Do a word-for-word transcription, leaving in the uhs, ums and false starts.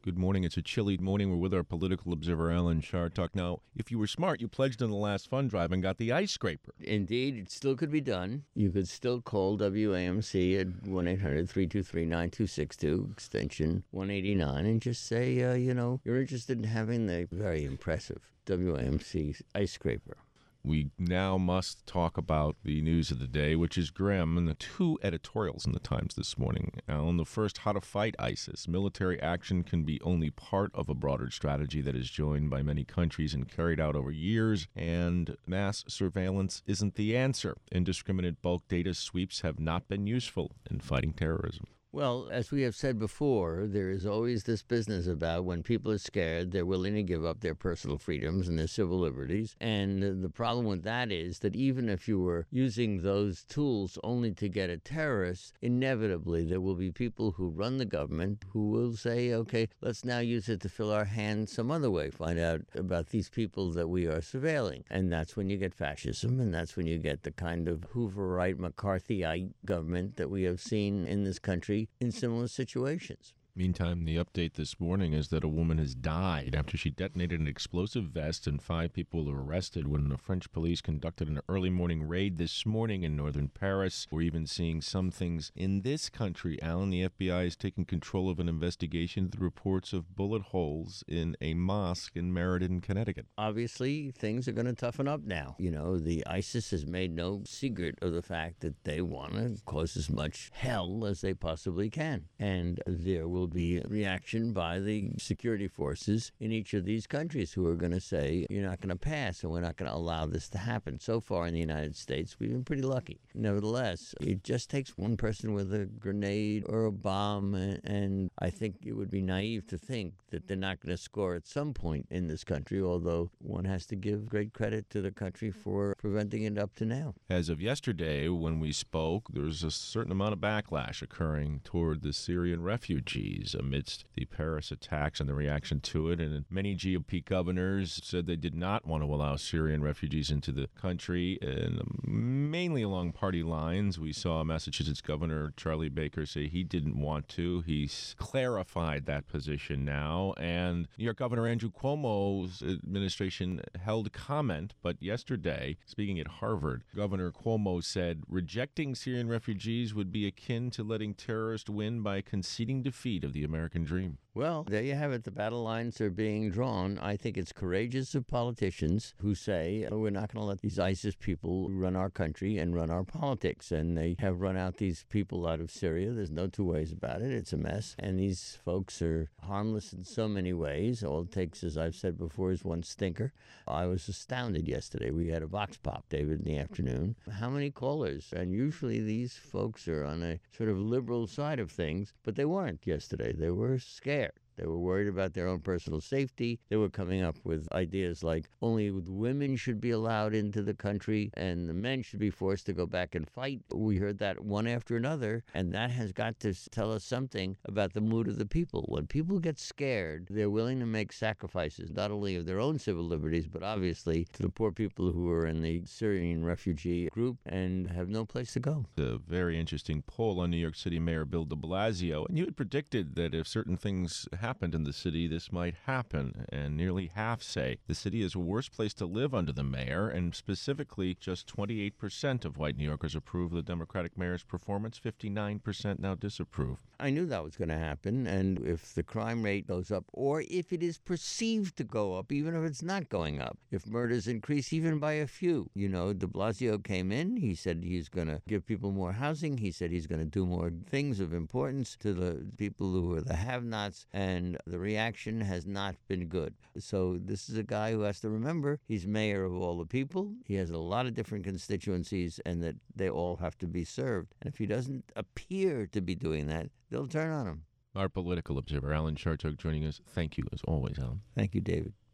Good morning. It's a chilly morning. We're with our political observer, Alan Chartock. Now, if you were smart, you pledged in the last fund drive and got the ice scraper. Indeed, it still could be done. You could still call W A M C at one eight hundred three two three nine two six two, extension one eighty-nine, and just say, uh, you know, you're interested in having the very impressive W A M C ice scraper. We now must talk about the news of the day, which is grim, and the two editorials in the Times this morning. Alan, the first, how to fight ISIS. Military action can be only part of a broader strategy that is joined by many countries and carried out over years, and mass surveillance isn't the answer. Indiscriminate bulk data sweeps have not been useful in fighting terrorism. Well, as we have said before, there is always this business about when people are scared, they're willing to give up their personal freedoms and their civil liberties. And the problem with that is that even if you were using those tools only to get at terrorists, inevitably there will be people who run the government who will say, okay, let's now use it to fill our hands some other way, find out about these people that we are surveilling. And that's when you get fascism, and that's when you get the kind of Hooverite, McCarthyite government that we have seen in this country in similar situations. Meantime, the update this morning is that a woman has died after she detonated an explosive vest, and five people were arrested when the French police conducted an early morning raid this morning in northern Paris. We're even seeing some things in this country. Alan, the F B I is taking control of an investigation into the reports of bullet holes in a mosque in Meriden, Connecticut. Obviously, things are going to toughen up now. You know, the ISIS has made no secret of the fact that they want to cause as much hell as they possibly can. And there will be reaction by the security forces in each of these countries who are going to say, you're not going to pass and we're not going to allow this to happen. So far in the United States, we've been pretty lucky. Nevertheless, it just takes one person with a grenade or a bomb, and I think it would be naive to think that they're not going to score at some point in this country, although one has to give great credit to the country for preventing it up to now. As of yesterday, when we spoke, there's a certain amount of backlash occurring toward the Syrian refugees amidst the Paris attacks and the reaction to it. And many G O P governors said they did not want to allow Syrian refugees into the country, and mainly along party lines. We saw Massachusetts Governor Charlie Baker say he didn't want to. He's clarified that position now. And New York Governor Andrew Cuomo's administration held comment, but yesterday, speaking at Harvard, Governor Cuomo said rejecting Syrian refugees would be akin to letting terrorists win by conceding defeat of the American dream. Well, there you have it. The battle lines are being drawn. I think it's courageous of politicians who say, oh, we're not going to let these ISIS people run our country and run our politics. And they have run out these people out of Syria. There's no two ways about it. It's a mess. And these folks are harmless in so many ways. All it takes, as I've said before, is one stinker. I was astounded yesterday. We had a Vox Pop, David, in the afternoon. How many callers? And usually these folks are on a sort of liberal side of things, but they weren't yesterday. They were scared. They were worried about their own personal safety. They were coming up with ideas like only women should be allowed into the country and the men should be forced to go back and fight. We heard that one after another, and that has got to tell us something about the mood of the people. When people get scared, they're willing to make sacrifices, not only of their own civil liberties, but obviously to the poor people who are in the Syrian refugee group and have no place to go. A very interesting poll on New York City Mayor Bill de Blasio, and you had predicted that if certain things happened in the city, this might happen, and nearly half say the city is a worse place to live under the mayor, and specifically just twenty-eight percent of white New Yorkers approve of the Democratic mayor's performance, fifty-nine percent now disapprove. I knew that was going to happen, and if the crime rate goes up, or if it is perceived to go up, even if it's not going up, if murders increase even by a few, you know, de Blasio came in, he said he's going to give people more housing, he said he's going to do more things of importance to the people who are the have-nots, and the reaction has not been good. So this is a guy who has to remember he's mayor of all the people. He has a lot of different constituencies, and that they all have to be served. And if he doesn't appear to be doing that, they'll turn on him. Our political observer, Alan Chartock, joining us. Thank you, as always, Alan. Thank you, David.